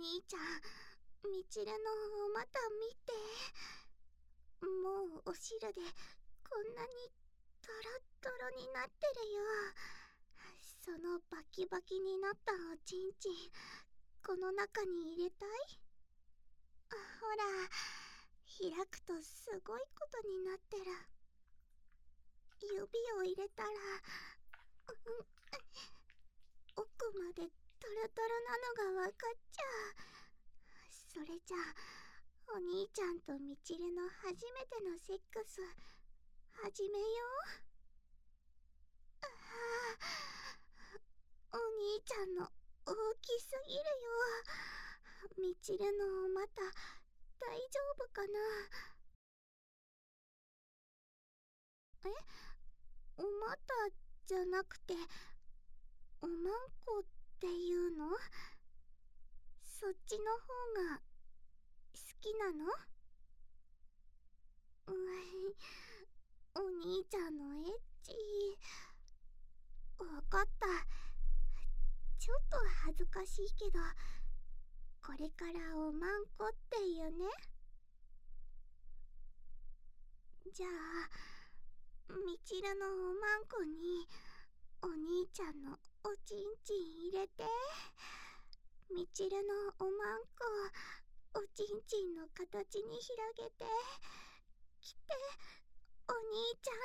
兄ちゃん、みちるのお股見て。もうお汁でこんなにトロットロになってるよ。そのバキバキになったおちんちん、この中に入れたい？ほら、開くとすごいことになってる。指を入れたら、奥までトロトロなのがわかっちゃう。それじゃあ、お兄ちゃんとみちるの初めてのセックス、始めよう。お兄ちゃんの大きすぎるよ。みちるのお股、大丈夫かな？お股じゃなくて、おまんこっていうの？そっちの方が好きなの？お兄ちゃんのエッチ。わかった。ちょっと恥ずかしいけど、これからおまんこって言うね。じゃあ、みちるのおまんこにお兄ちゃんのおちんちん入れて。みちるのおまんこ、おちんちんの形に広げてきて、お兄ちゃん。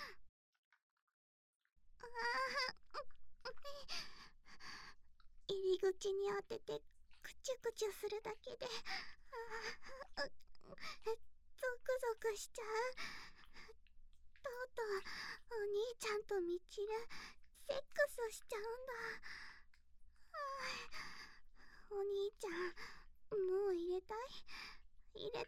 入り口に当ててクチュクチュするだけでゾクゾクしちゃう。とうとうお兄ちゃんとみちるセックスしちゃうんだ。お兄ちゃん、もう入れたい？入れたいよ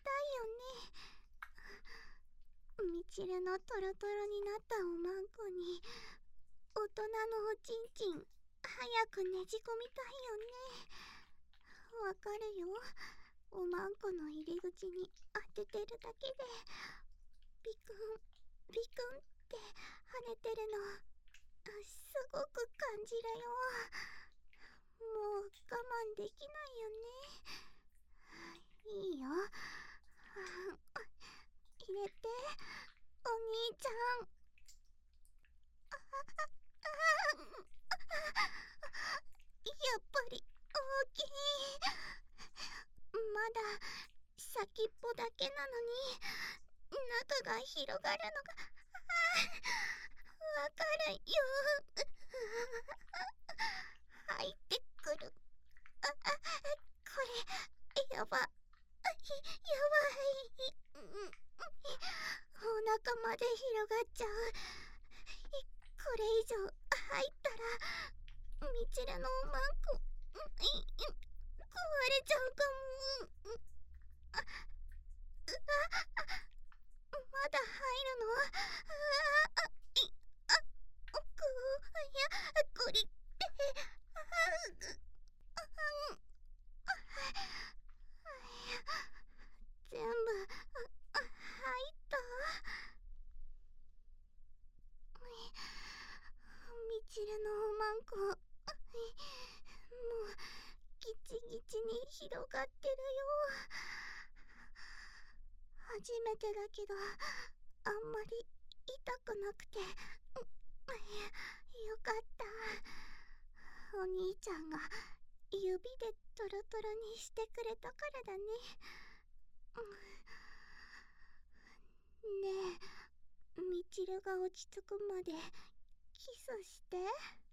ね。みちるのトロトロになったおまんこに大人のおちんちん早くねじ込みたいよね。わかるよ。おまんこの入り口に当ててるだけでビクンビクンって跳ねてるのすごく感じるよ。もう我慢できないよね。いいよ。入れて、お兄ちゃん。やっぱり大きい。まだ先っぽだけなのに中が広がるのがわかるよ。入ってくる。これやばい。お腹まで広がっちゃう。これ以上入ったらみちるのおまんこ壊れちゃうかも。まだ入るの？こりって全部入った。みちるのおまんこ、もうギチギチに広がってるよ。初めてだけどあんまり痛くなくてよかった。お兄ちゃんが指でトロトロにしてくれたからだね。ねえ、みちるが落ち着くまでキスして。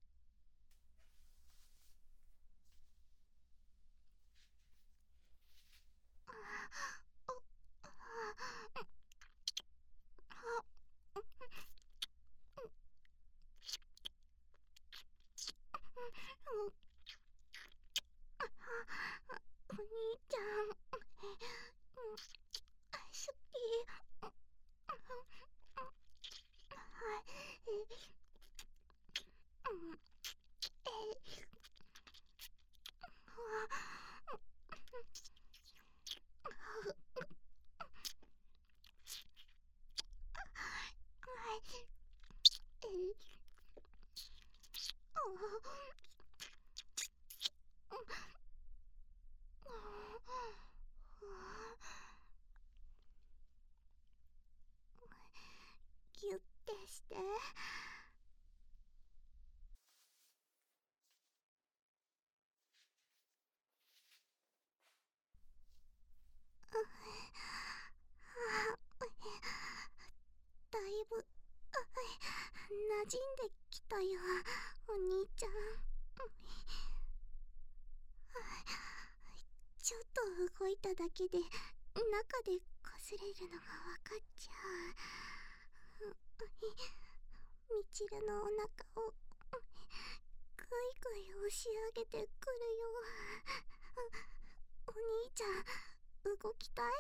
お兄ちゃん、好き。 ったよ、お兄ちゃん。ちょっと動いただけで中で擦れるのがわかっちゃう。みちるのお腹をぐいぐい押し上げてくるよ。お兄ちゃん、動きたい？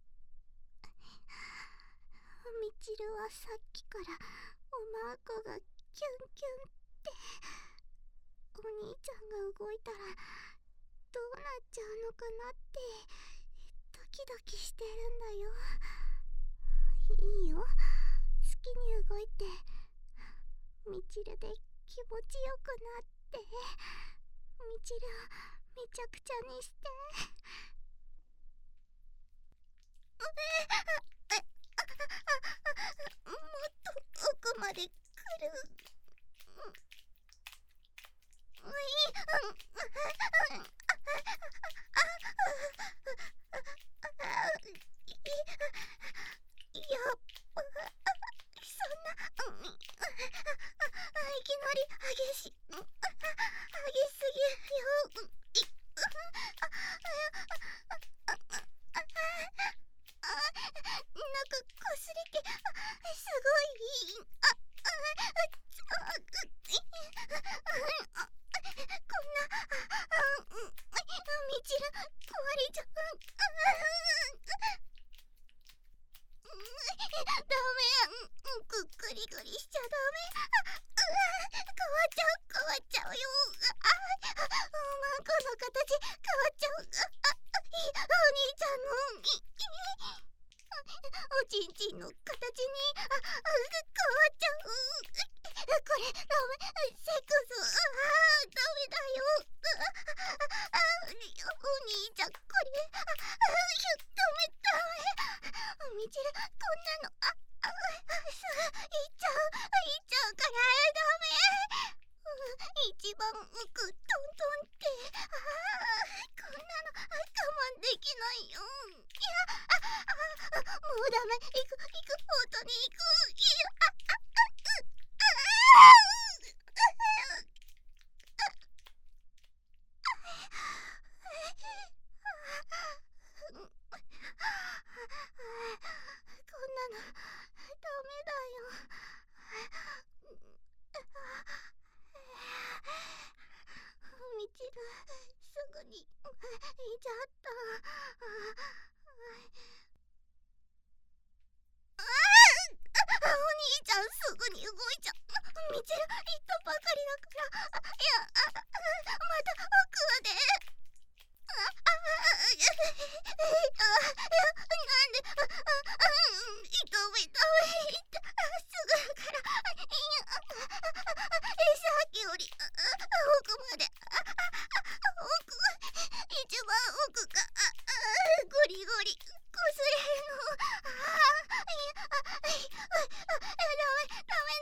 みちるはさっきからおまんこがキュンキュンって。お兄ちゃんが動いたらどうなっちゃうのかなってドキドキしてるんだよ。いいよ、好きに動いて。みちるで気持ちよくなって。みちるをめちゃくちゃにして。もっと奥まで来る。いや、そんな、いきなり激しすぎるよ。なんかこすれて、すごい。こんな、みちる、壊れちゃう。ダメ。グリグリしちゃダメ。変わっちゃうよ。おまんこの形変わっちゃう。お兄ちゃんのおちんちんの形に変わっちゃう。これダメ。セックスダメだよ。お兄ちゃん、これダメ。みちる、こんなのいっちゃうからダメ。一番奥トントンって。こんなの我慢できないよ。もうダメ。行く、本当に行く。こんなのダメだよ。みちる、すぐに行っちゃった。お兄ちゃん、すぐに動いちゃう。みちる、行ったばかりだから。また奥で。なんで、ダメ。すぐから。さっきより奥まで。一番奥がゴリゴリこすれるの。ダメ。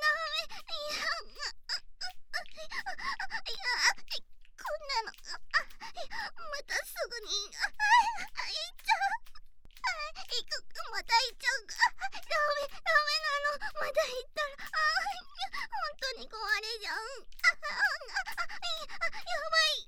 こんなのまたすぐに行っちゃう。また行っちゃう。ダメなの。また行ったら本当に壊れちゃう。やばい。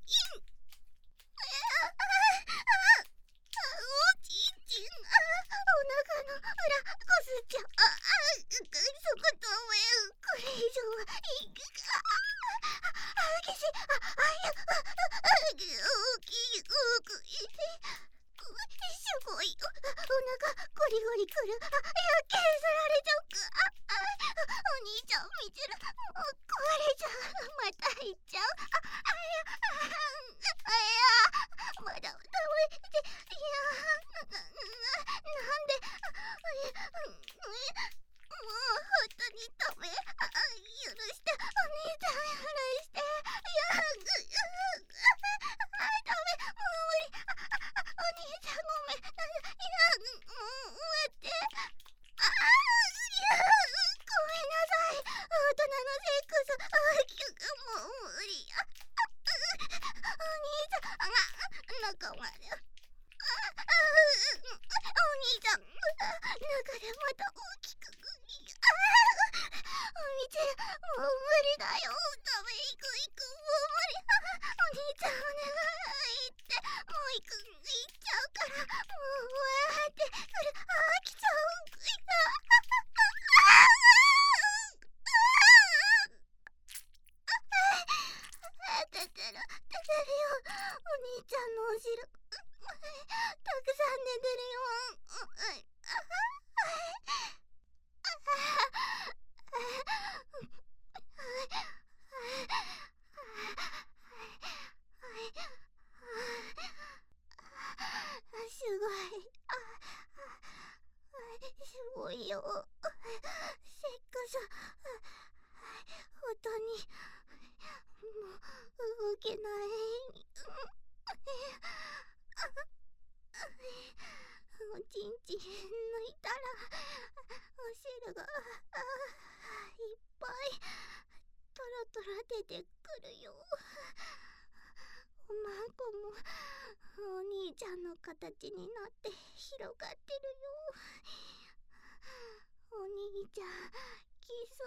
おちんちん、お腹の裏こすっちゃう。そこ止め。これ以上はいくか。激しい。大きい。すごい。お腹ゴリゴリくる。やけんさられちゃうか。お兄ちゃん、みちる、壊れちゃう。また行っちゃう。まだダメ。なんで。もう本当にダメ。許して、お兄ちゃん、許して。ダメ。もう無理。お兄ちゃん、ごめん。もう待って。ごめんなさい。大人のセックス。もうないおちんちん抜いたらお汁がいっぱいトロトロ出てくるよ。おまんこもお兄ちゃんの形になって広がってるよ。お兄ちゃんキス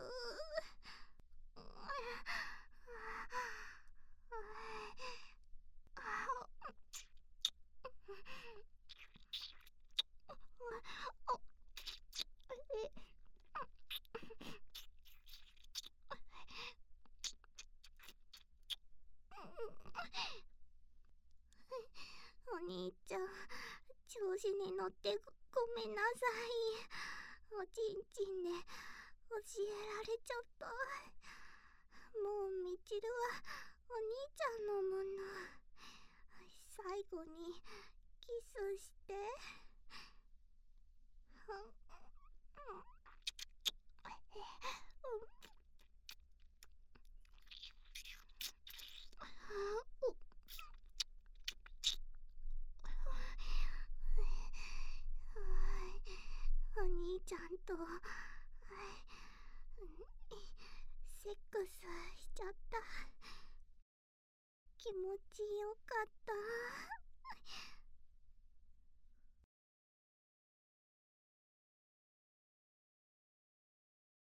お兄ちゃん調子に乗ってごめんなさい。おちんちんで教えられちゃった。もうみちるはお兄ちゃんのもの。最後にキスして。お兄ちゃんとセックスしちゃった。気持ちよかった。